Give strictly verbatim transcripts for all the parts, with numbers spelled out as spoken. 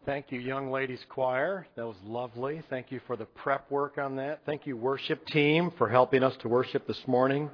Thank you, Young Ladies Choir. That was lovely. Thank you for the prep work on that. Thank you, worship team, for helping us to worship this morning.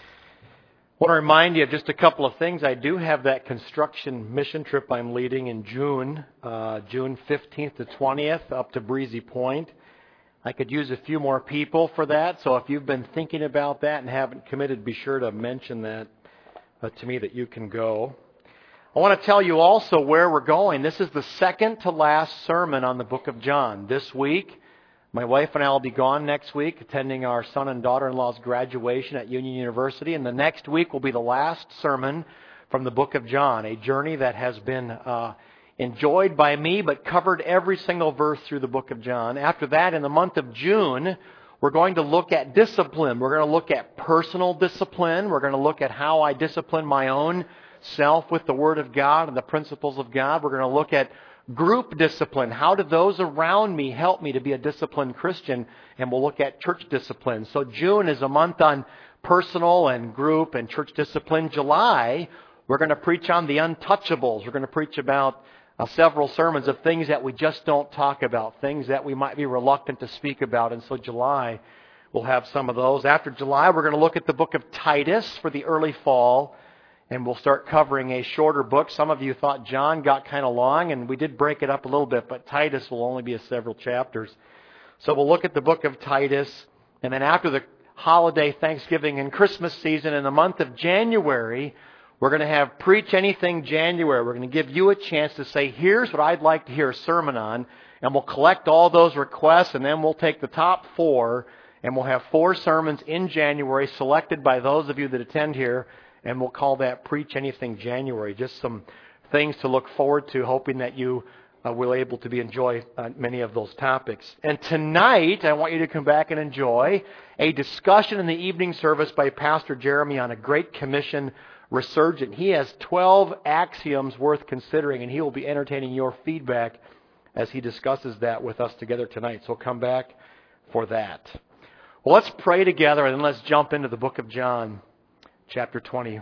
I want to remind you of just a couple of things. I do have that construction mission trip I'm leading in June, uh, June fifteenth to twentieth, up to Breezy Point. I could use a few more people for that, so if you've been thinking about that and haven't committed, be sure to mention that uh, to me that you can go. I want to tell you also where we're going. This is the second to last sermon on the book of John. This week, my wife and I will be gone next week, attending our son and daughter-in-law's graduation at Union University. And the next week will be the last sermon from the book of John, a journey that has been uh, enjoyed by me, but covered every single verse through the book of John. After that, in the month of June, we're going to look at discipline. We're going to look at personal discipline. We're going to look at how I discipline my own self with the Word of God and the principles of God. We're going to look at group discipline. How do those around me help me to be a disciplined Christian? And we'll look at church discipline. So June is a month on personal and group and church discipline. July, we're going to preach on the untouchables. We're going to preach about uh, several sermons of things that we just don't talk about, things that we might be reluctant to speak about. And so July, we'll have some of those. After July, we're going to look at the book of Titus for the early fall. And we'll start covering a shorter book. Some of you thought John got kind of long, and we did break it up a little bit, but Titus will only be a several chapters. So we'll look at the book of Titus, and then after the holiday Thanksgiving and Christmas season, in the month of January, we're going to have Preach Anything January. We're going to give you a chance to say, here's what I'd like to hear a sermon on, and we'll collect all those requests, and then we'll take the top four, and we'll have four sermons in January selected by those of you that attend here. And we'll call that Preach Anything January. Just some things to look forward to, hoping that you uh, will able to be enjoy uh, many of those topics. And tonight, I want you to come back and enjoy a discussion in the evening service by Pastor Jeremy on a Great Commission resurgent. He has twelve axioms worth considering, and he will be entertaining your feedback as he discusses that with us together tonight. So come back for that. Well, let's pray together, and then let's jump into the book of John. Chapter twenty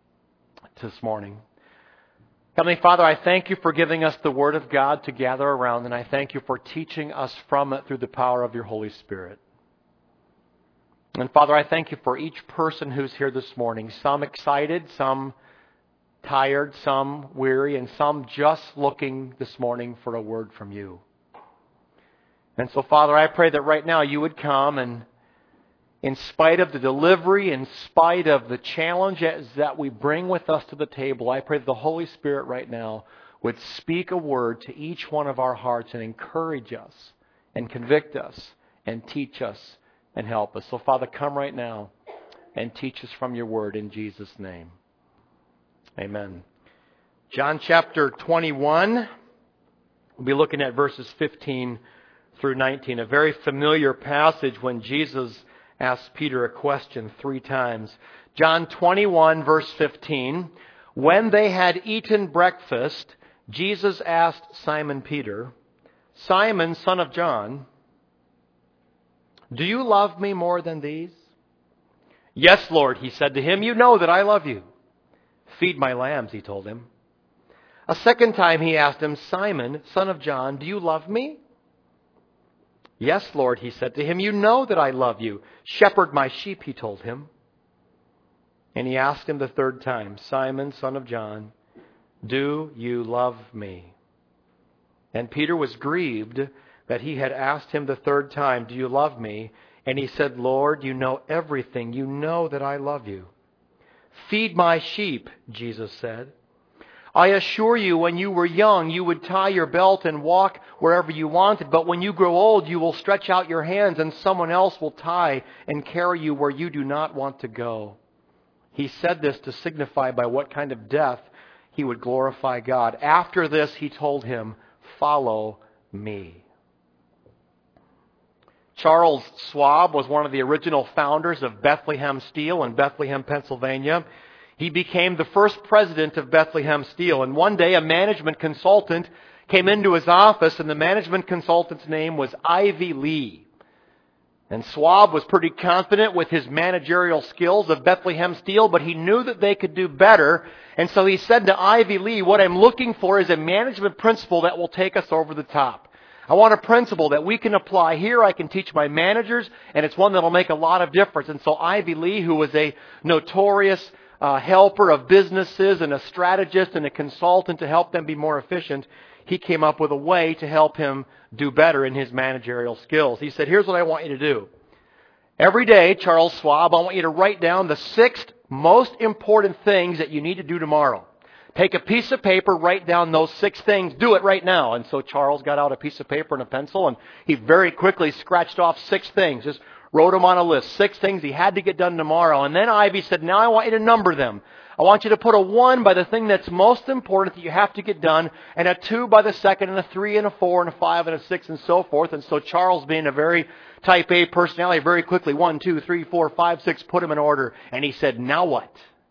this morning. Heavenly Father, I thank you for giving us the Word of God to gather around, and I thank you for teaching us from it through the power of your Holy Spirit. And Father, I thank you for each person who's here this morning, some excited, some tired, some weary, and some just looking this morning for a word from you. And so, Father, I pray that right now you would come and in spite of the delivery, in spite of the challenges that we bring with us to the table, I pray that the Holy Spirit right now would speak a word to each one of our hearts and encourage us and convict us and teach us and help us. So, Father, come right now and teach us from your word in Jesus' name. Amen. John chapter twenty-one, we'll be looking at verses fifteen through nineteen, a very familiar passage when Jesus asked Peter a question three times. John twenty-one, verse fifteen. When they had eaten breakfast, Jesus asked Simon Peter, Simon, son of John, do you love me more than these? Yes, Lord, he said to him, you know that I love you. Feed my lambs, he told him. A second time he asked him, Simon, son of John, do you love me? Yes, Lord, he said to him, you know that I love you. Shepherd my sheep, he told him. And he asked him the third time, Simon, son of John, do you love me? And Peter was grieved that he had asked him the third time, do you love me? And he said, Lord, you know everything. You know that I love you. Feed my sheep, Jesus said. I assure you, when you were young, you would tie your belt and walk wherever you wanted. But when you grow old, you will stretch out your hands and someone else will tie and carry you where you do not want to go. He said this to signify by what kind of death he would glorify God. After this, he told him, follow me. Charles Schwab was one of the original founders of Bethlehem Steel in Bethlehem, Pennsylvania. He became the first president of Bethlehem Steel. And one day a management consultant came into his office, and the management consultant's name was Ivy Lee. And Schwab was pretty confident with his managerial skills of Bethlehem Steel, but he knew that they could do better. And so he said to Ivy Lee, what I'm looking for is a management principle that will take us over the top. I want a principle that we can apply here. I can teach my managers, and it's one that will make a lot of difference. And so Ivy Lee, who was a notorious uh, helper of businesses and a strategist and a consultant to help them be more efficient, he came up with a way to help him do better in his managerial skills. He said, here's what I want you to do. Every day, Charles Schwab, I want you to write down the six most important things that you need to do tomorrow. Take a piece of paper, write down those six things, do it right now. And so Charles got out a piece of paper and a pencil, and he very quickly scratched off six things, just wrote them on a list, six things he had to get done tomorrow. And then Ivy said, now I want you to number them. I want you to put a one by the thing that's most important that you have to get done, and a two by the second, and a three, and a four, and a five, and a six, and so forth. And so Charles, being a very type A personality, very quickly, one, two, three, four, five, six, put them in order. And he said, now what?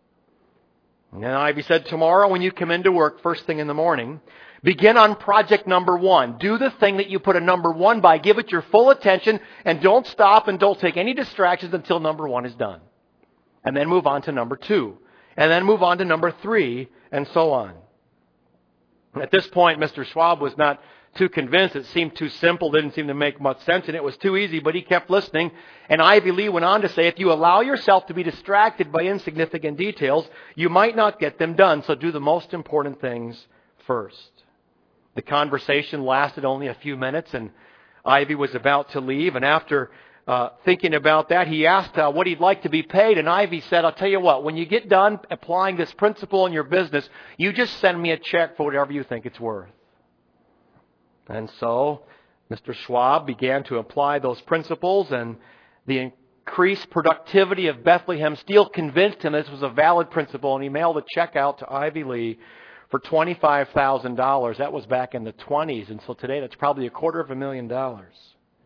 And then Ivy said, tomorrow when you come into work first thing in the morning, begin on project number one. Do the thing that you put a number one by. Give it your full attention, and don't stop and don't take any distractions until number one is done. And then move on to number two. And then move on to number three, and so on. At this point, Mister Schwab was not too convinced. It seemed too simple, didn't seem to make much sense, and it was too easy, but he kept listening. And Ivy Lee went on to say, if you allow yourself to be distracted by insignificant details, you might not get them done, so do the most important things first. The conversation lasted only a few minutes, and Ivy was about to leave, and after Uh, thinking about that, he asked uh, what he'd like to be paid, and Ivy said, I'll tell you what, when you get done applying this principle in your business, you just send me a check for whatever you think it's worth. And so Mister Schwab began to apply those principles, and the increased productivity of Bethlehem Steel convinced him this was a valid principle, and he mailed a check out to Ivy Lee for twenty-five thousand dollars. That was back in the twenties, and so today that's probably a quarter of a million dollars.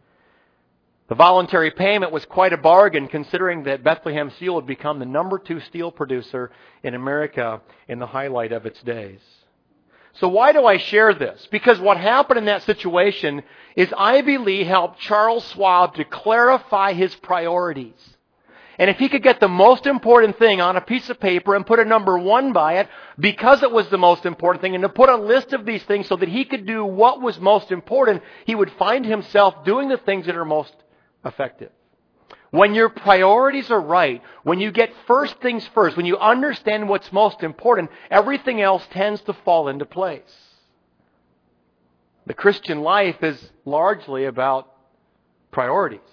The voluntary payment was quite a bargain, considering that Bethlehem Steel had become the number two steel producer in America in the highlight of its days. So why do I share this? Because what happened in that situation is Ivy Lee helped Charles Schwab to clarify his priorities. And if he could get the most important thing on a piece of paper and put a number one by it, because it was the most important thing, and to put a list of these things so that he could do what was most important, he would find himself doing the things that are most effective. When your priorities are right, when you get first things first, when you understand what's most important, everything else tends to fall into place. The Christian life is largely about priorities.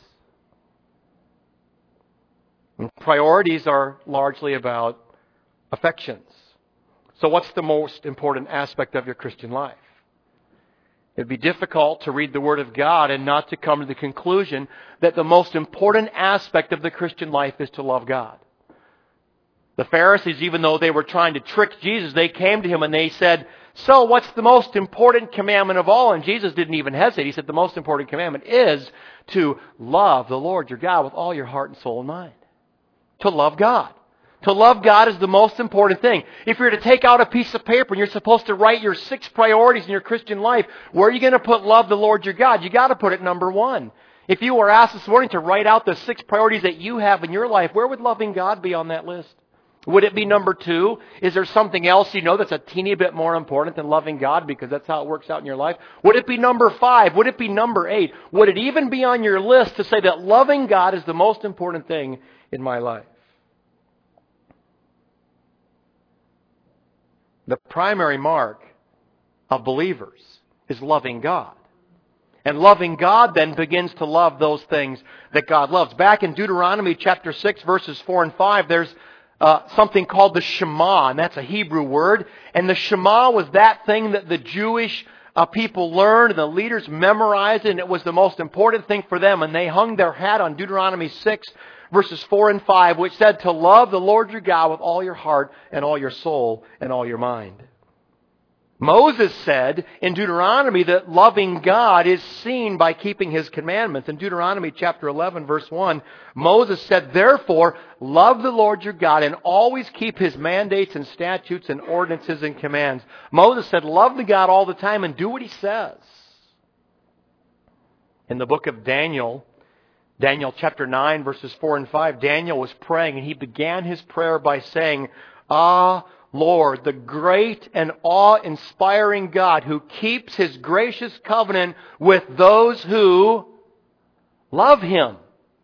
And priorities are largely about affections. So what's the most important aspect of your Christian life? It'd be difficult to read the Word of God and not to come to the conclusion that the most important aspect of the Christian life is to love God. The Pharisees, even though they were trying to trick Jesus, they came to Him and they said, so what's the most important commandment of all? And Jesus didn't even hesitate. He said the most important commandment is to love the Lord your God with all your heart and soul and mind. To love God. To love God is the most important thing. If you're to take out a piece of paper and you're supposed to write your six priorities in your Christian life, where are you going to put love the Lord your God? You got to put it number one. If you were asked this morning to write out the six priorities that you have in your life, where would loving God be on that list? Would it be number two? Is there something else you know that's a teeny bit more important than loving God because that's how it works out in your life? Would it be number five? Would it be number eight? Would it even be on your list to say that loving God is the most important thing in my life? The primary mark of believers is loving God. And loving God then begins to love those things that God loves. Back in Deuteronomy chapter six, verses four and five, there's uh, something called the Shema, and that's a Hebrew word. And the Shema was that thing that the Jewish uh, people learned and the leaders memorized, and it was the most important thing for them. And they hung their hat on Deuteronomy six, verses four and five, which said to love the Lord your God with all your heart and all your soul and all your mind. Moses said in Deuteronomy that loving God is seen by keeping His commandments. In Deuteronomy chapter eleven, verse one, Moses said, therefore, love the Lord your God and always keep His mandates and statutes and ordinances and commands. Moses said, love the God all the time and do what He says. In the book of Daniel, Daniel chapter nine, verses four and five, Daniel was praying, and he began his prayer by saying, Ah, Lord, the great and awe-inspiring God who keeps His gracious covenant with those who love Him.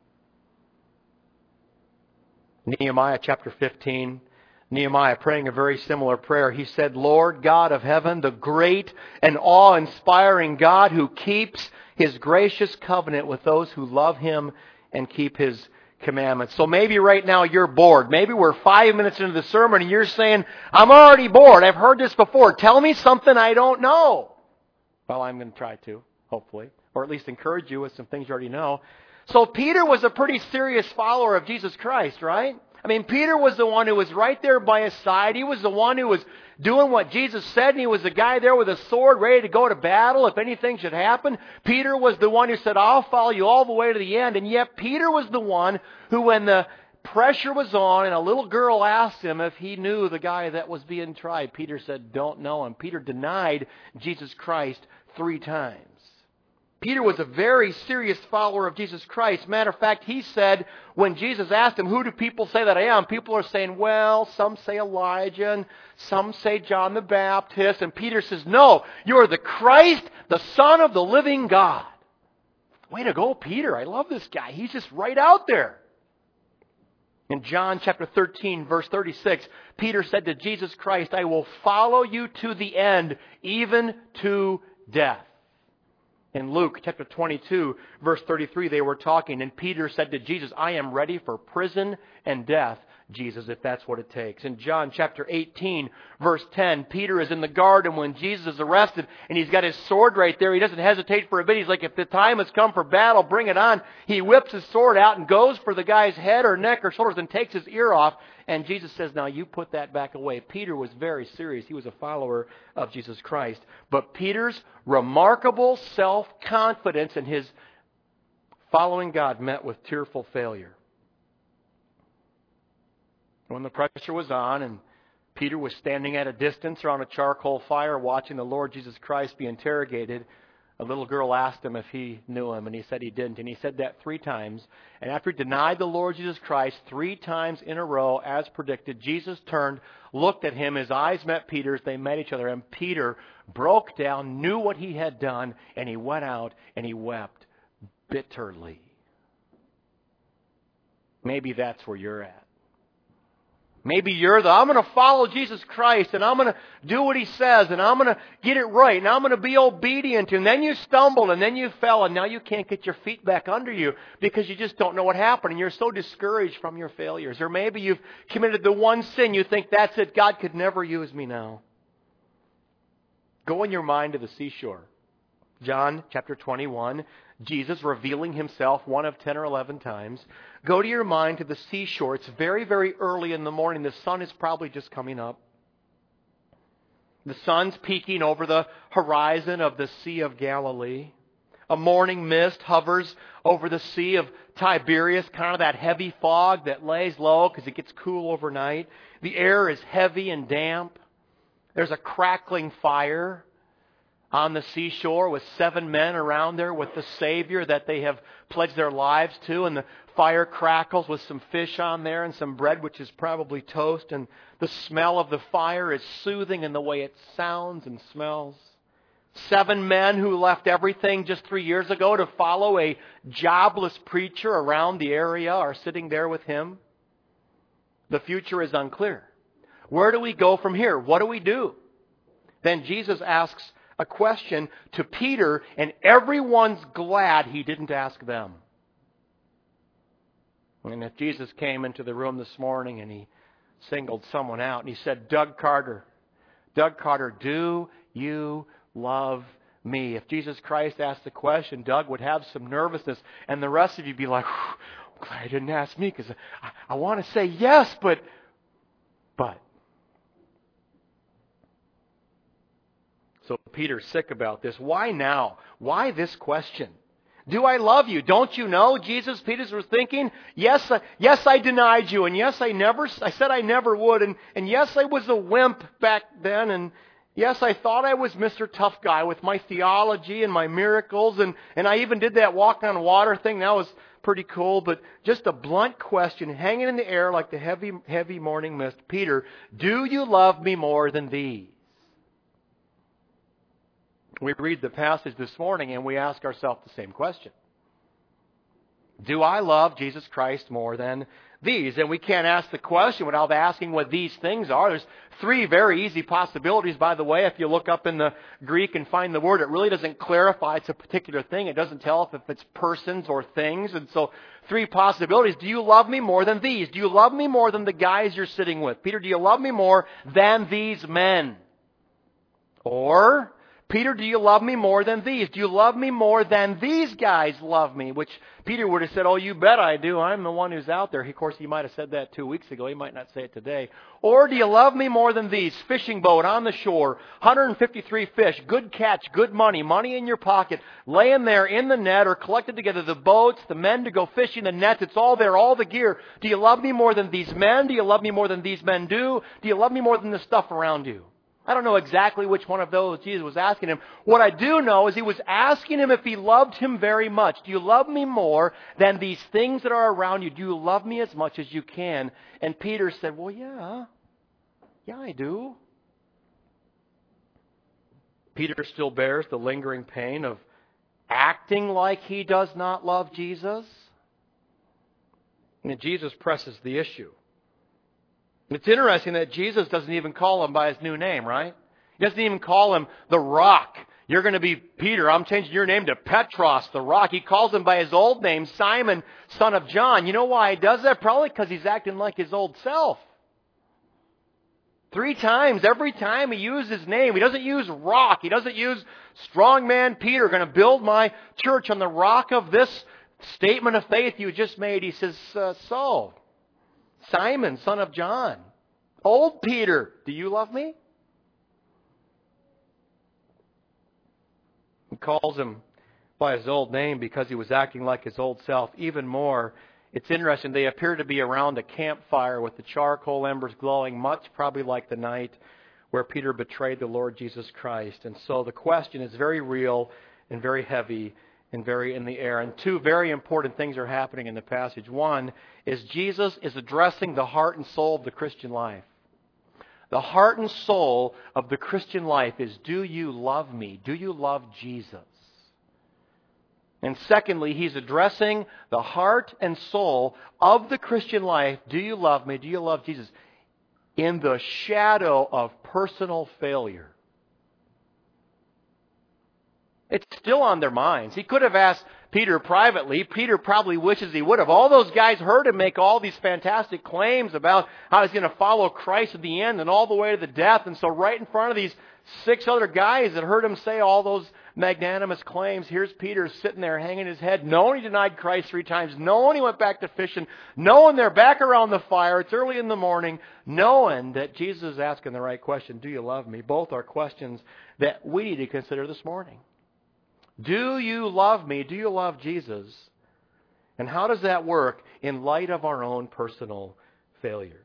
Nehemiah chapter fifteen, Nehemiah praying a very similar prayer. He said, Lord God of heaven, the great and awe-inspiring God who keeps His gracious covenant with those who love Him and keep His commandments. So maybe right now you're bored. Maybe we're five minutes into the sermon and you're saying, I'm already bored. I've heard this before. Tell me something I don't know. Well, I'm going to try to, hopefully, or at least encourage you with some things you already know. So Peter was a pretty serious follower of Jesus Christ, right? I mean, Peter was the one who was right there by his side. He was the one who was doing what Jesus said, and he was the guy there with a sword ready to go to battle if anything should happen. Peter was the one who said, I'll follow you all the way to the end. And yet Peter was the one who, when the pressure was on and a little girl asked him if he knew the guy that was being tried, Peter said, don't know him. Peter denied Jesus Christ three times. Peter was a very serious follower of Jesus Christ. Matter of fact, he said, when Jesus asked him, who do people say that I am? People are saying, well, some say Elijah, and some say John the Baptist. And Peter says, no, you're the Christ, the Son of the living God. Way to go, Peter. I love this guy. He's just right out there. In John chapter thirteen, verse thirty-six, Peter said to Jesus Christ, I will follow you to the end, even to death. In Luke chapter twenty-two, verse thirty-three, they were talking, and Peter said to Jesus, I am ready for prison and death, Jesus, if that's what it takes. In John chapter eighteen, verse ten, Peter is in the garden when Jesus is arrested, and he's got his sword right there. He doesn't hesitate for a bit. He's like, if the time has come for battle, bring it on. He whips his sword out and goes for the guy's head or neck or shoulders and takes his ear off. And Jesus says, now you put that back away. Peter was very serious. He was a follower of Jesus Christ. But Peter's remarkable self-confidence in his following God met with tearful failure. When the pressure was on and Peter was standing at a distance around a charcoal fire watching the Lord Jesus Christ be interrogated, a little girl asked him if he knew him, and he said he didn't. And he said that three times. And after he denied the Lord Jesus Christ three times in a row, as predicted, Jesus turned, looked at him, his eyes met Peter's, they met each other, and Peter broke down, knew what he had done, and he went out and he wept bitterly. Maybe that's where you're at. Maybe you're the, I'm going to follow Jesus Christ, and I'm going to do what He says, and I'm going to get it right, and I'm going to be obedient. And then you stumbled, and then you fell, and now you can't get your feet back under you because you just don't know what happened, and you're so discouraged from your failures. Or maybe you've committed the one sin, you think, that's it, God could never use me now. Go in your mind to the seashore. John chapter twenty-one, Jesus revealing Himself one of ten or eleven times. Go to your mind to the seashore. It's very, very early in the morning. The sun is probably just coming up. The sun's peeking over the horizon of the Sea of Galilee. A morning mist hovers over the Sea of Tiberias, kind of that heavy fog that lays low because it gets cool overnight. The air is heavy and damp. There's a crackling fire on the seashore with seven men around there with the Savior that they have pledged their lives to. And the fire crackles with some fish on there and some bread, which is probably toast. And the smell of the fire is soothing in the way it sounds and smells. Seven men who left everything just three years ago to follow a jobless preacher around the area are sitting there with him. The future is unclear. Where do we go from here? What do we do? Then Jesus asks a question to Peter, and everyone's glad he didn't ask them. And if Jesus came into the room this morning and he singled someone out and he said, Doug Carter, Doug Carter, do you love me? If Jesus Christ asked the question, Doug would have some nervousness, and the rest of you would be like, I'm glad he didn't ask me because I, I want to say yes, but, but. So Peter's sick about this. Why now? Why this question? Do I love you? Don't you know? Jesus, Peter was thinking, yes, I, yes, I denied you, and yes, I never, I said I never would, and, and yes, I was a wimp back then, and Yes, I thought I was Mister Tough Guy with my theology and my miracles, and, and I even did that walk on water thing. That was pretty cool, but just a blunt question hanging in the air like the heavy, heavy morning mist. Peter, do you love me more than these? We read the passage this morning and we ask ourselves the same question. Do I love Jesus Christ more than these? And we can't ask the question without asking what these things are. There's three very easy possibilities, by the way. If you look up in the Greek and find the word, it really doesn't clarify it's a particular thing. It doesn't tell if it's persons or things. And so three possibilities. Do you love me more than these? Do you love me more than the guys you're sitting with? Peter, do you love me more than these men? Or, Peter, do you love me more than these? Do you love me more than these guys love me? Which Peter would have said, oh, you bet I do. I'm the one who's out there. Of course, he might have said that two weeks ago. He might not say it today. Or do you love me more than these? Fishing boat on the shore, one hundred fifty-three fish, good catch, good money, money in your pocket, laying there in the net or collected together, the boats, the men to go fishing, the nets, it's all there, all the gear. Do you love me more than these men? Do you love me more than these men do? Do you love me more than the stuff around you? I don't know exactly which one of those Jesus was asking him. What I do know is he was asking him if he loved him very much. Do you love me more than these things that are around you? Do you love me as much as you can? And Peter said, well, yeah. Yeah, I do. Peter still bears the lingering pain of acting like he does not love Jesus. And Jesus presses the issue. It's interesting that Jesus doesn't even call him by his new name, right? He doesn't even call him the Rock. You're going to be Peter. I'm changing your name to Petros, the Rock. He calls him by his old name, Simon, son of John. You know why he does that? Probably because he's acting like his old self. Three times, every time he uses his name, he doesn't use rock. He doesn't use strong man Peter, going to build my church on the rock of this statement of faith you just made. He says, uh, so... Simon, son of John. Old Peter, do you love me? He calls him by his old name because he was acting like his old self. Even more, it's interesting, they appear to be around a campfire with the charcoal embers glowing, much probably like the night where Peter betrayed the Lord Jesus Christ. And so the question is very real and very heavy and very in the air. And two very important things are happening in the passage. One is Jesus is addressing the heart and soul of the Christian life. The heart and soul of the Christian life is, do you love me? Do you love Jesus? And secondly, he's addressing the heart and soul of the Christian life. Do you love me? Do you love Jesus? In the shadow of personal failure. It's still on their minds. He could have asked Peter privately. Peter probably wishes he would have. All those guys heard him make all these fantastic claims about how he's going to follow Christ at the end and all the way to the death. And so right in front of these six other guys that heard him say all those magnanimous claims, here's Peter sitting there hanging his head, knowing he denied Christ three times, knowing he went back to fishing, knowing they're back around the fire, it's early in the morning, knowing that Jesus is asking the right question, do you love me? Both are questions that we need to consider this morning. Do you love me? Do you love Jesus? And how does that work in light of our own personal failures?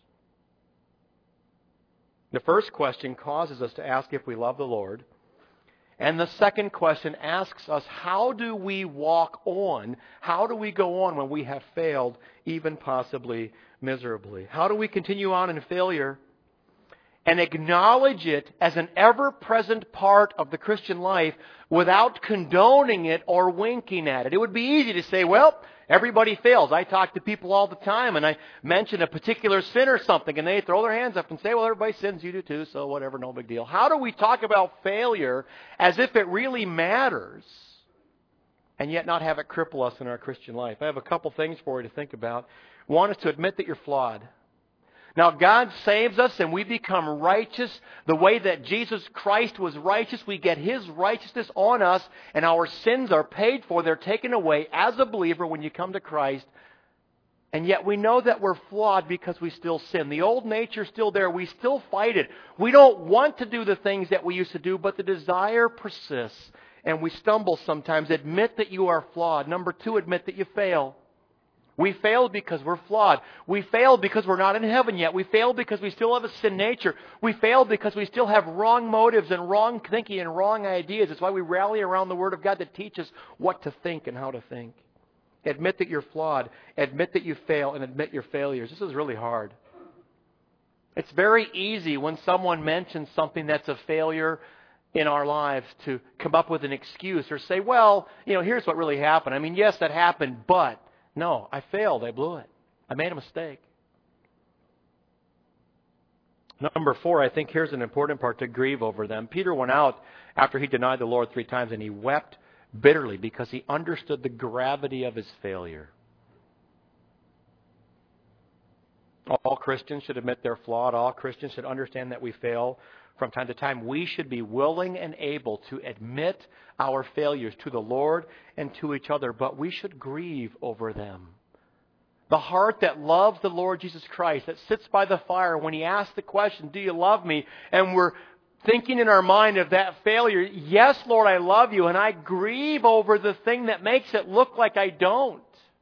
The first question causes us to ask if we love the Lord. And the second question asks us, how do we walk on? How do we go on when we have failed, even possibly miserably? How do we continue on in failure and acknowledge it as an ever-present part of the Christian life without condoning it or winking at it? It would be easy to say, well, everybody fails. I talk to people all the time and I mention a particular sin or something and they throw their hands up and say, well, everybody sins, you do too, so whatever, no big deal. How do we talk about failure as if it really matters and yet not have it cripple us in our Christian life? I have a couple things for you to think about. One is to admit that you're flawed. Now, God saves us and we become righteous the way that Jesus Christ was righteous. We get His righteousness on us and our sins are paid for. They're taken away as a believer when you come to Christ. And yet we know that we're flawed because we still sin. The old nature's still there. We still fight it. We don't want to do the things that we used to do, but the desire persists and we stumble sometimes. Admit that you are flawed. Number two, admit that you fail. We fail because we're flawed. We fail because we're not in heaven yet. We fail because we still have a sin nature. We fail because we still have wrong motives and wrong thinking and wrong ideas. It's why we rally around the Word of God that teaches what to think and how to think. Admit that you're flawed. Admit that you fail and admit your failures. This is really hard. It's very easy when someone mentions something that's a failure in our lives to come up with an excuse or say, well, you know, here's what really happened. I mean, yes, that happened, but no, I failed. I blew it. I made a mistake. Number four, I think here's an important part, to grieve over them. Peter went out after he denied the Lord three times, and he wept bitterly because he understood the gravity of his failure. All Christians should admit they're flawed. All Christians should understand that we fail from time to time. We should be willing and able to admit our failures to the Lord and to each other, but we should grieve over them. The heart that loves the Lord Jesus Christ, that sits by the fire when He asks the question, do you love me? And we're thinking in our mind of that failure, yes, Lord, I love you, and I grieve over the thing that makes it look like I don't.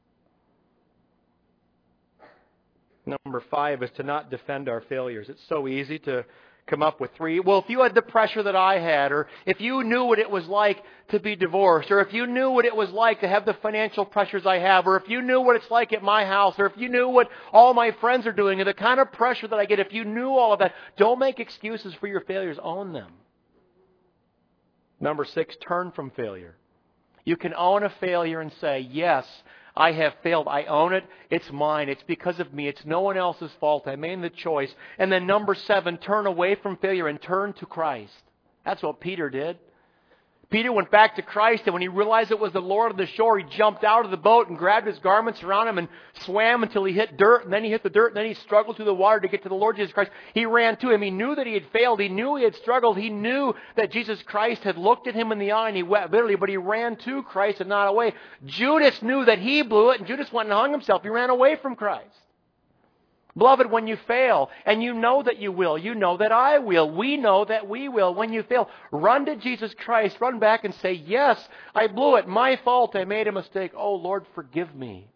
Number five is to not defend our failures. It's so easy to come up with three. Well, if you had the pressure that I had, or if you knew what it was like to be divorced, or if you knew what it was like to have the financial pressures I have, or if you knew what it's like at my house, or if you knew what all my friends are doing, and the kind of pressure that I get, if you knew all of that, don't make excuses for your failures. Own them. Number six, turn from failure. You can own a failure and say, yes, I have failed. I own it. It's mine. It's because of me. It's no one else's fault. I made the choice. And then number seven, turn away from failure and turn to Christ. That's what Peter did. Peter went back to Christ, and when he realized it was the Lord of the shore, he jumped out of the boat and grabbed his garments around him and swam until he hit dirt, and then he hit the dirt, and then he struggled through the water to get to the Lord Jesus Christ. He ran to Him. He knew that he had failed. He knew he had struggled. He knew that Jesus Christ had looked at him in the eye, and he wept bitterly, but he ran to Christ and not away. Judas knew that he blew it, and Judas went and hung himself. He ran away from Christ. Beloved, when you fail, and you know that you will, you know that I will, we know that we will, when you fail, run to Jesus Christ, run back and say, yes, I blew it, my fault, I made a mistake. Oh, Lord, forgive me.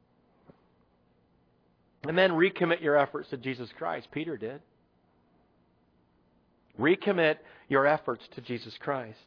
And then recommit your efforts to Jesus Christ. Peter did. Recommit your efforts to Jesus Christ.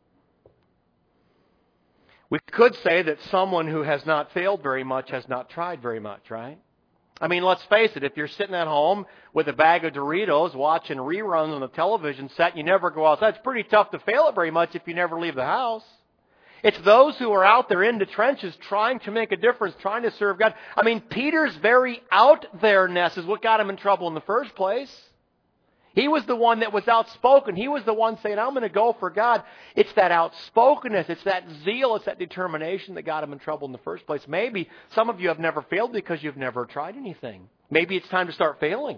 We could say that someone who has not failed very much has not tried very much, right? I mean, let's face it, if you're sitting at home with a bag of Doritos watching reruns on the television set and you never go outside, it's pretty tough to fail it very much if you never leave the house. It's those who are out there in the trenches trying to make a difference, trying to serve God. I mean, Peter's very out there-ness is what got him in trouble in the first place. He was the one that was outspoken. He was the one saying, I'm going to go for God. It's that outspokenness. It's that zeal. It's that determination that got him in trouble in the first place. Maybe some of you have never failed because you've never tried anything. Maybe it's time to start failing.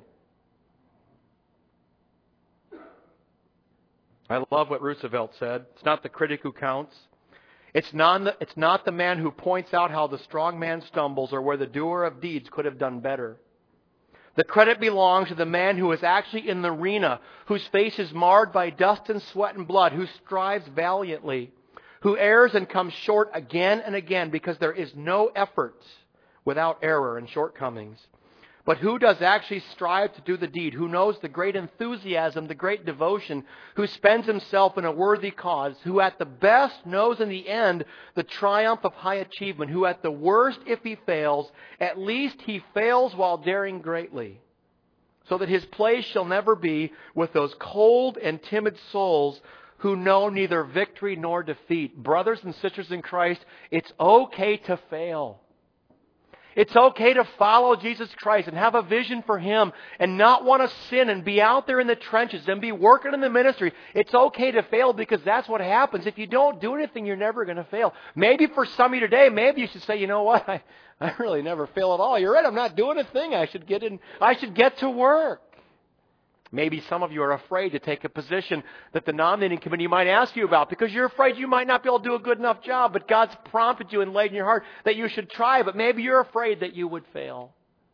I love what Roosevelt said. It's not the critic who counts. It's not, the, it's not the man who points out how the strong man stumbles or where the doer of deeds could have done better. The credit belongs to the man who is actually in the arena, whose face is marred by dust and sweat and blood, who strives valiantly, who errs and comes short again and again because there is no effort without error and shortcomings. But who does actually strive to do the deed, who knows the great enthusiasm, the great devotion, who spends himself in a worthy cause, who at the best knows in the end the triumph of high achievement, who at the worst, if he fails, at least he fails while daring greatly, so that his place shall never be with those cold and timid souls who know neither victory nor defeat. Brothers and sisters in Christ, it's okay to fail. It's okay to follow Jesus Christ and have a vision for Him and not want to sin and be out there in the trenches and be working in the ministry. It's okay to fail because that's what happens. If you don't do anything, you're never going to fail. Maybe for some of you today, maybe you should say, you know what, I, I really never fail at all. You're right, I'm not doing a thing. I should get in. I should get to work. Maybe some of you are afraid to take a position that the nominating committee might ask you about because you're afraid you might not be able to do a good enough job, but God's prompted you and laid in your heart that you should try, but maybe you're afraid that you would fail.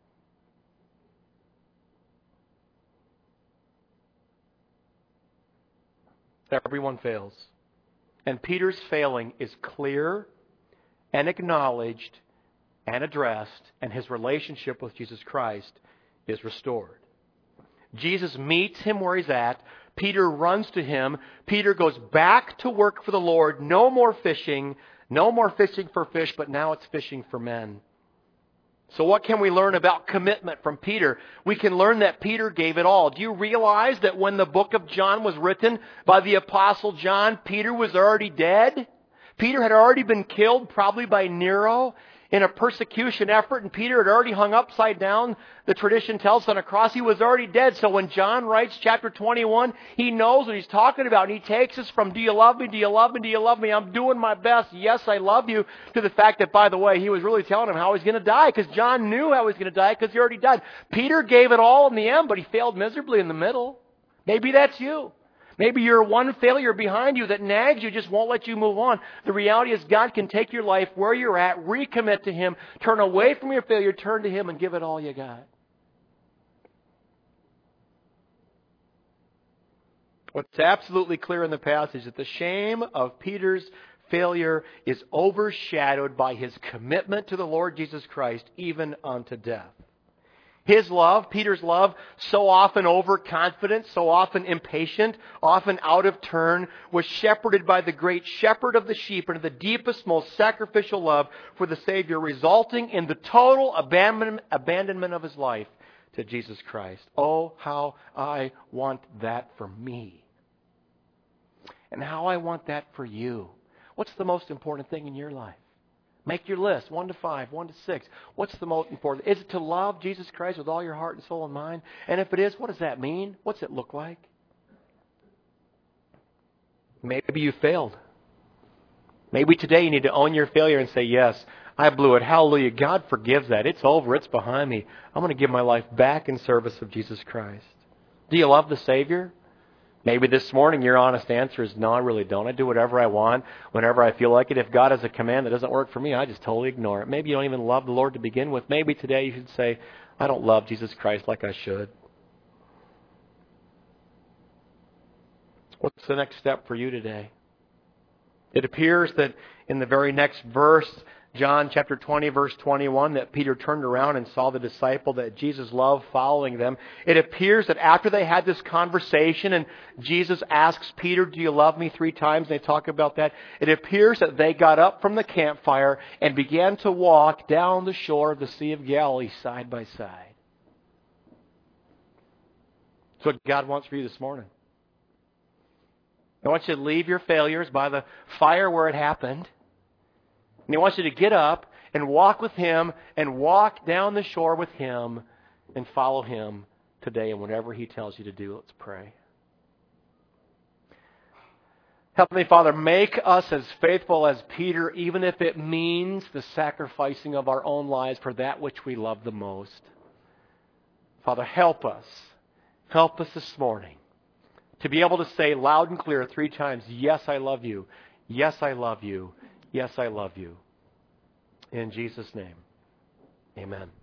Everyone fails. And Peter's failing is clear and acknowledged and addressed, and his relationship with Jesus Christ is restored. Jesus meets him where he's at. Peter runs to him. Peter goes back to work for the Lord. No more fishing. No more fishing for fish, but now it's fishing for men. So what can we learn about commitment from Peter? We can learn that Peter gave it all. Do you realize that when the book of John was written by the Apostle John, Peter was already dead? Peter had already been killed, probably by Nero, in a persecution effort, and Peter had already hung upside down, the tradition tells, on a cross. He was already dead. So when John writes chapter twenty-one, he knows what he's talking about. And he takes us from, do you love me, do you love me, do you love me, I'm doing my best, yes, I love you, to the fact that, by the way, he was really telling him how he's going to die, because John knew how he was going to die, because he already died. Peter gave it all in the end, but he failed miserably in the middle. Maybe that's you. Maybe you're one failure behind you that nags you, just won't let you move on. The reality is God can take your life where you're at, recommit to Him, turn away from your failure, turn to Him, and give it all you got. What's absolutely clear in the passage is that the shame of Peter's failure is overshadowed by his commitment to the Lord Jesus Christ, even unto death. His love, Peter's love, so often overconfident, so often impatient, often out of turn, was shepherded by the great shepherd of the sheep into the deepest, most sacrificial love for the Savior, resulting in the total abandonment of his life to Jesus Christ. Oh, how I want that for me. And how I want that for you. What's the most important thing in your life? Make your list, one to five, one to six. What's the most important? Is it to love Jesus Christ with all your heart and soul and mind? And if it is, what does that mean? What's it look like? Maybe you failed. Maybe today you need to own your failure and say, yes, I blew it. Hallelujah. God forgives that. It's over. It's behind me. I'm going to give my life back in service of Jesus Christ. Do you love the Savior? Maybe this morning your honest answer is, no, I really don't. I do whatever I want, whenever I feel like it. If God has a command that doesn't work for me, I just totally ignore it. Maybe you don't even love the Lord to begin with. Maybe today you should say, I don't love Jesus Christ like I should. What's the next step for you today? It appears that in the very next verse, John chapter twenty, verse twenty-one, that Peter turned around and saw the disciple that Jesus loved following them. It appears that after they had this conversation and Jesus asks Peter, do you love me, three times, and they talk about that, it appears that they got up from the campfire and began to walk down the shore of the Sea of Galilee side by side. That's what God wants for you this morning. I want you to leave your failures by the fire where it happened. And He wants you to get up and walk with Him and walk down the shore with Him and follow Him today in whatever He tells you to do. Let's pray. Heavenly Father, make us as faithful as Peter, even if it means the sacrificing of our own lives for that which we love the most. Father, help us. Help us this morning to be able to say loud and clear three times, yes, I love you. Yes, I love you. Yes, I love you. In Jesus' name, amen.